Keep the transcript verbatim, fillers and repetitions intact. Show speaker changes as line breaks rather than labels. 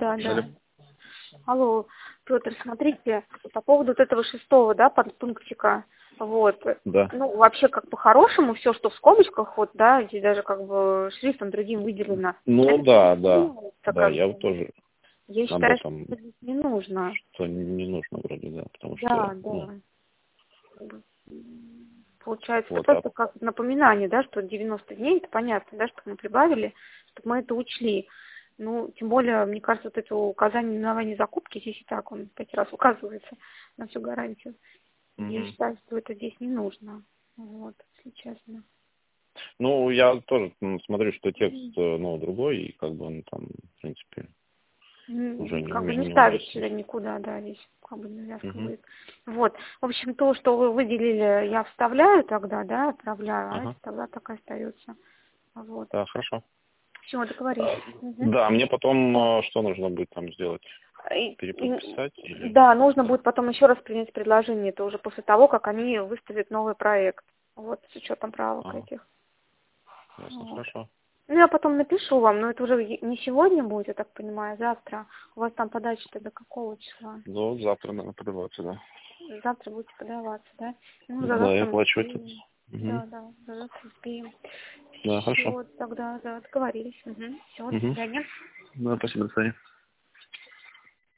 да, да.
Алло.
Алло, Петр, смотрите, по поводу вот этого шестого, да, подпунктика, вот,
Да.
ну, вообще, как по-хорошему, все, что в скобочках, вот, да, здесь даже, как бы, шрифтом другим выделено.
Ну
Это
да,
не
да.
нужно,
Да,
как
я
бы.
вот тоже
Я
об
считаю, что
этом,
это здесь не нужно.
что не нужно вроде, да, потому
Да,
что, ну,
да. Как бы, м, Получается, это
вот так.
просто как напоминание, да, что девяносто дней, это понятно, да, что мы прибавили, чтобы мы это учли. Ну, тем более, мне кажется, вот это указание наименования закупки, здесь и так он пять раз указывается на всю гарантию. Я
Мгм.
считаю, что это здесь не нужно. Вот, если честно.
Ну, я тоже м, смотрю, что текст,
Мгм.
э, ну, другой, и как бы он там, в принципе, уже
М,
не,
Как бы
ме-
не
меняется.
ставится никуда, да, здесь как бы навязка
Угу.
будет. Вот. В общем, то, что вы выделили, я вставляю тогда, да, отправляю, а это
Ага.
тогда так и остается. Вот.
Да, хорошо.
Все, договорились. Мгм.
Да, мне потом
Да.
э, что нужно будет там сделать?
И- и-
Переподписать или...
да, нужно будет потом еще раз принять предложение. Это уже после того, как они выставят новый проект. Вот, с учетом правок
Ага,
этих.
ясно,
Вот.
хорошо.
Ну, я потом напишу вам, но это уже е- не сегодня будет, я так понимаю, а завтра. У вас там подача-то до какого числа?
Ну, завтра надо подаваться, да.
Завтра будете подаваться, да? Ну, за
Да, я
завтра мы
оплачу этот.
успеем.
Угу.
Да, да, за завтра успеем.
Да, хорошо.
Все, тогда, да, договорились. Угу. Все, до
Угу.
свидания.
Да, спасибо, до свидания.